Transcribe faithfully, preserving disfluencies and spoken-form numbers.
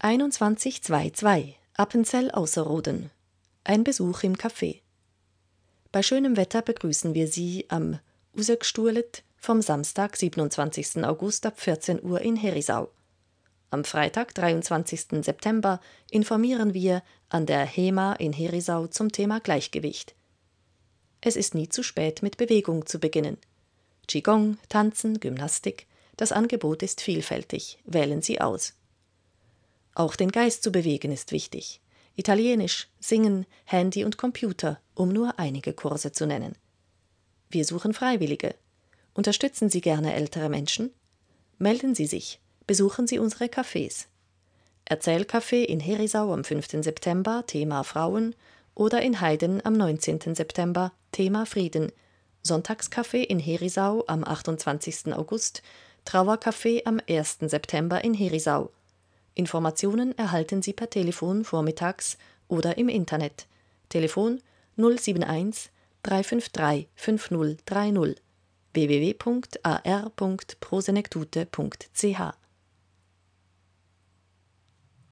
einundzwanzig zweiundzwanzig Appenzell Ausserrhoden. Ein Besuch im Café. Bei schönem Wetter begrüßen wir Sie am Useckstuhlet vom Samstag, siebenundzwanzigsten August ab vierzehn Uhr in Herisau. Am Freitag, dreiundzwanzigsten September, informieren wir an der HEMA in Herisau zum Thema Gleichgewicht. Es ist nie zu spät, mit Bewegung zu beginnen. Qigong, Tanzen, Gymnastik, das Angebot ist vielfältig. Wählen Sie aus. Auch den Geist zu bewegen ist wichtig. Italienisch, Singen, Handy und Computer, um nur einige Kurse zu nennen. Wir suchen Freiwillige. Unterstützen Sie gerne ältere Menschen? Melden Sie sich. Besuchen Sie unsere Cafés. Erzählcafé in Herisau am fünften September, Thema Frauen, oder in Heiden am neunzehnten September, Thema Frieden. Sonntagscafé in Herisau am achtundzwanzigsten August, Trauercafé am ersten September in Herisau. Informationen erhalten Sie per Telefon vormittags oder im Internet. Telefon null sieben eins drei fünf drei fünf null drei null w w w punkt a r punkt prosenektute punkt c h